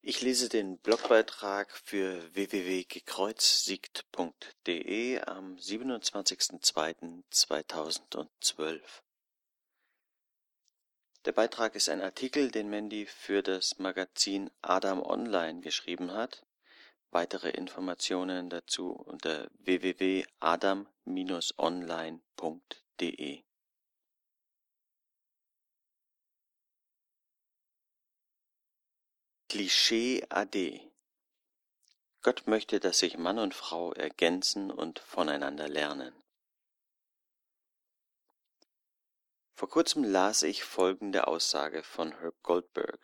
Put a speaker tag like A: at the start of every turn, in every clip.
A: Ich lese den Blogbeitrag für www.gekreuzsiegt.de am 27.02.2012. Der Beitrag ist ein Artikel, den Mandy für das Magazin Adam Online geschrieben hat. Weitere Informationen dazu unter www.adam-online.de. Klischee AD. Gott möchte, dass sich Mann und Frau ergänzen und voneinander lernen. Vor kurzem las ich folgende Aussage von Herb Goldberg.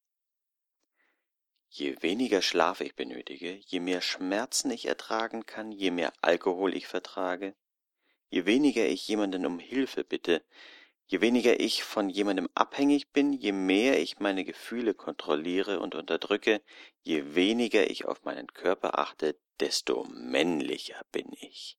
A: Je weniger Schlaf ich benötige, je mehr Schmerzen ich ertragen kann, je mehr Alkohol ich vertrage, je weniger ich jemanden um Hilfe bitte, je weniger ich von jemandem abhängig bin, je mehr ich meine Gefühle kontrolliere und unterdrücke, je weniger ich auf meinen Körper achte, desto männlicher bin ich.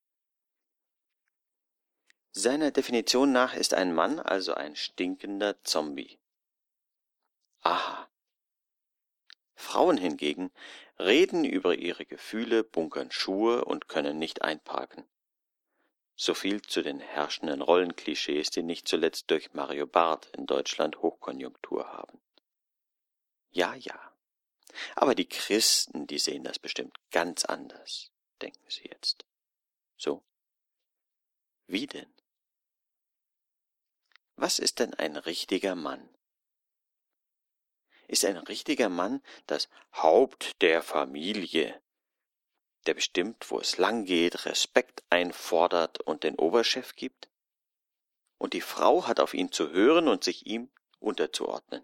A: Seiner Definition nach ist ein Mann also ein stinkender Zombie. Aha. Frauen hingegen reden über ihre Gefühle, bunkern Schuhe und können nicht einparken. So viel zu den herrschenden Rollenklischees, die nicht zuletzt durch Mario Barth in Deutschland Hochkonjunktur haben. Ja. Aber die Christen, die sehen das bestimmt ganz anders, denken Sie jetzt. So? Wie denn? Was ist denn ein richtiger Mann? Ist ein richtiger Mann das Haupt der Familie, der bestimmt, wo es lang geht, Respekt einfordert und den Oberchef gibt? Und die Frau hat auf ihn zu hören und sich ihm unterzuordnen.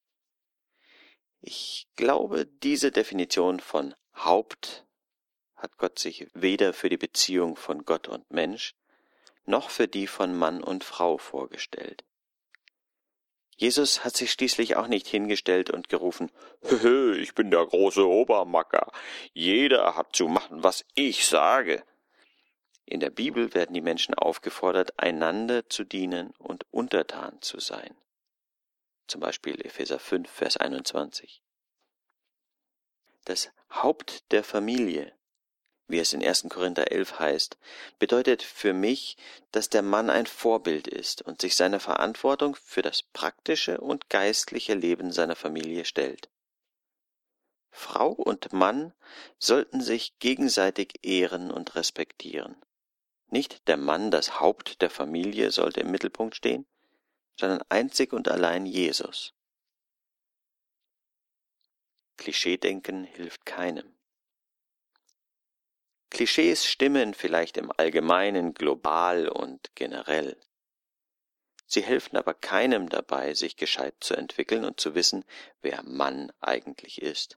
A: Ich glaube, diese Definition von Haupt hat Gott sich weder für die Beziehung von Gott und Mensch noch für die von Mann und Frau vorgestellt. Jesus hat sich schließlich auch nicht hingestellt und gerufen, ich bin der große Obermacker, jeder hat zu machen, was ich sage. In der Bibel werden die Menschen aufgefordert, einander zu dienen und untertan zu sein. Zum Beispiel Epheser 5, Vers 21. Das Haupt der Familie, wie es in 1. Korinther 11 heißt, bedeutet für mich, dass der Mann ein Vorbild ist und sich seiner Verantwortung für das praktische und geistliche Leben seiner Familie stellt. Frau und Mann sollten sich gegenseitig ehren und respektieren. Nicht der Mann, das Haupt der Familie, sollte im Mittelpunkt stehen, sondern einzig und allein Jesus. Klischeedenken hilft keinem. Klischees stimmen vielleicht im Allgemeinen, global und generell. Sie helfen aber keinem dabei, sich gescheit zu entwickeln und zu wissen, wer Mann eigentlich ist.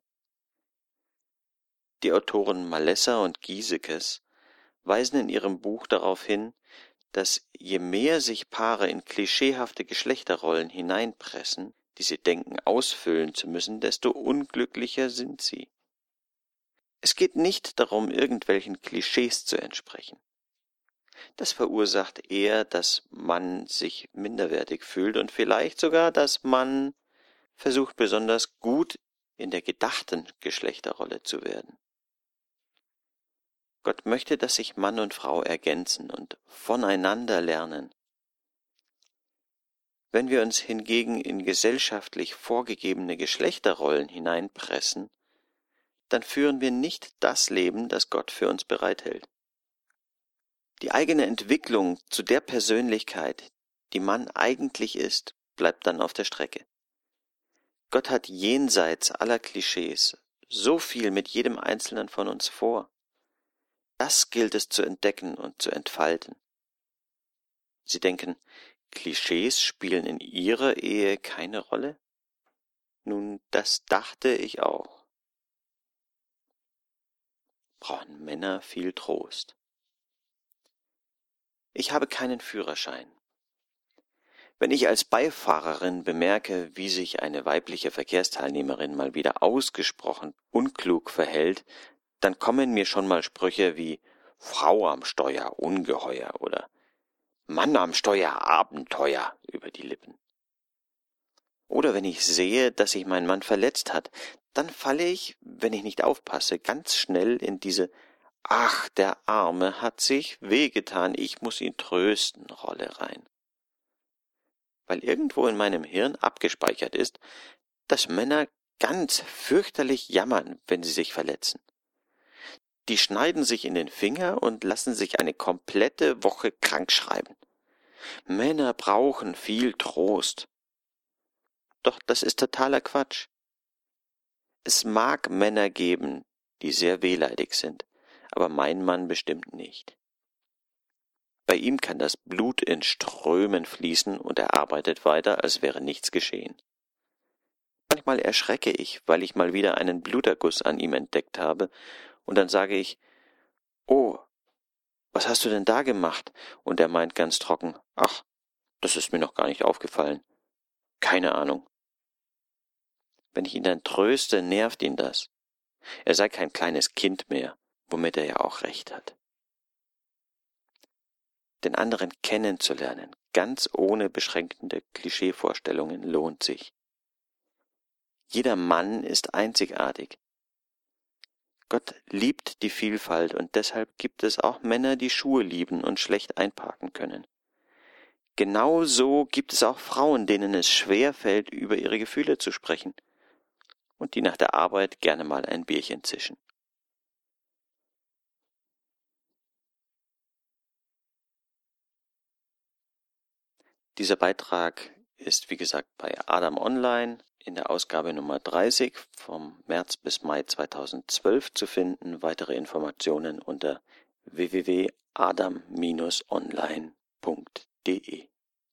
A: Die Autoren Malesser und Giesekes weisen in ihrem Buch darauf hin, dass je mehr sich Paare in klischeehafte Geschlechterrollen hineinpressen, die sie denken ausfüllen zu müssen, desto unglücklicher sind sie. Es geht nicht darum, irgendwelchen Klischees zu entsprechen. Das verursacht eher, dass man sich minderwertig fühlt und vielleicht sogar, dass man versucht, besonders gut in der gedachten Geschlechterrolle zu werden. Gott möchte, dass sich Mann und Frau ergänzen und voneinander lernen. Wenn wir uns hingegen in gesellschaftlich vorgegebene Geschlechterrollen hineinpressen, dann führen wir nicht das Leben, das Gott für uns bereithält. Die eigene Entwicklung zu der Persönlichkeit, die man eigentlich ist, bleibt dann auf der Strecke. Gott hat jenseits aller Klischees so viel mit jedem Einzelnen von uns vor. Das gilt es zu entdecken und zu entfalten. Sie denken, Klischees spielen in Ihrer Ehe keine Rolle? Nun, das dachte ich auch. Brauchen Männer viel Trost. Ich habe keinen Führerschein. Wenn ich als Beifahrerin bemerke, wie sich eine weibliche Verkehrsteilnehmerin mal wieder ausgesprochen unklug verhält, dann kommen mir schon mal Sprüche wie Frau am Steuer Ungeheuer oder Mann am Steuer Abenteuer über die Lippen. Oder wenn ich sehe, dass sich mein Mann verletzt hat, dann falle ich, wenn ich nicht aufpasse, ganz schnell in diese »Ach, der Arme hat sich wehgetan, ich muss ihn trösten« Rolle rein. Weil irgendwo in meinem Hirn abgespeichert ist, dass Männer ganz fürchterlich jammern, wenn sie sich verletzen. Die schneiden sich in den Finger und lassen sich eine komplette Woche krank schreiben. Männer brauchen viel Trost. Doch das ist totaler Quatsch. Es mag Männer geben, die sehr wehleidig sind, aber mein Mann bestimmt nicht. Bei ihm kann das Blut in Strömen fließen und er arbeitet weiter, als wäre nichts geschehen. Manchmal erschrecke ich, weil ich mal wieder einen Bluterguss an ihm entdeckt habe, und dann sage ich, »Oh, was hast du denn da gemacht?« Und er meint ganz trocken, »Ach, das ist mir noch gar nicht aufgefallen. Keine Ahnung.« Wenn ich ihn dann tröste, nervt ihn das. Er sei kein kleines Kind mehr, womit er ja auch recht hat. Den anderen kennenzulernen, ganz ohne beschränkende Klischeevorstellungen, lohnt sich. Jeder Mann ist einzigartig. Gott liebt die Vielfalt und deshalb gibt es auch Männer, die Schuhe lieben und schlecht einparken können. Genauso gibt es auch Frauen, denen es schwer fällt, über ihre Gefühle zu sprechen und die nach der Arbeit gerne mal ein Bierchen zischen. Dieser Beitrag ist, wie gesagt, bei Adam Online in der Ausgabe Nummer 30 vom März bis Mai 2012 zu finden. Weitere Informationen unter www.adam-online.de